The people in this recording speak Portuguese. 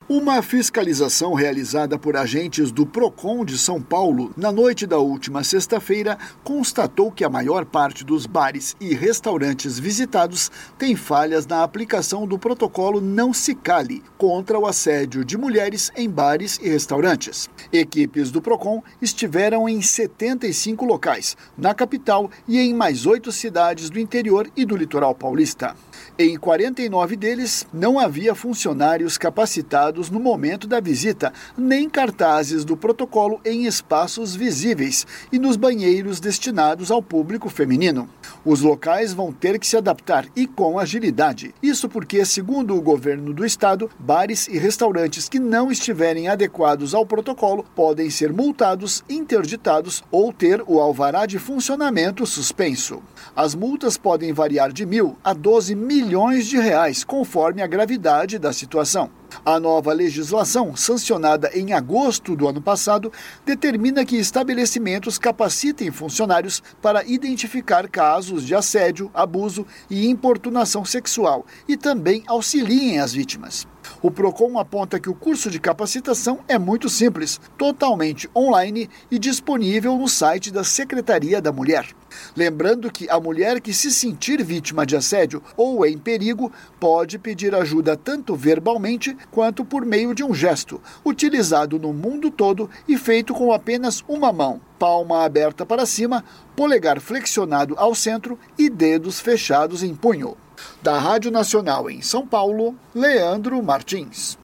Uma fiscalização realizada por agentes do Procon de São Paulo na noite da última sexta-feira constatou que a maior parte dos bares e restaurantes visitados tem falhas na aplicação do protocolo Não Se Cale contra o assédio de mulheres em bares e restaurantes. Equipes do Procon estiveram em 75 locais, na capital e em mais 8 cidades do interior e do litoral paulista. Em 49 deles, não havia funcionários capacitados no momento da visita, nem cartazes do protocolo em espaços visíveis e nos banheiros destinados ao público feminino. Os locais vão ter que se adaptar e com agilidade. Isso porque, segundo o governo do estado, bares e restaurantes que não estiverem adequados ao protocolo podem ser multados, interditados ou ter o alvará de funcionamento suspenso. As multas podem variar de R$ 1.000 a R$ 12 milhões, conforme a gravidade da situação. A nova legislação, sancionada em agosto do ano passado, determina que estabelecimentos capacitem funcionários para identificar casos de assédio, abuso e importunação sexual e também auxiliem as vítimas. O Procon aponta que o curso de capacitação é muito simples, totalmente online e disponível no site da Secretaria da Mulher. Lembrando que a mulher que se sentir vítima de assédio ou em perigo pode pedir ajuda tanto verbalmente quanto por meio de um gesto, utilizado no mundo todo e feito com apenas uma mão, palma aberta para cima, polegar flexionado ao centro e dedos fechados em punho. Da Rádio Nacional em São Paulo, Leandro Martins.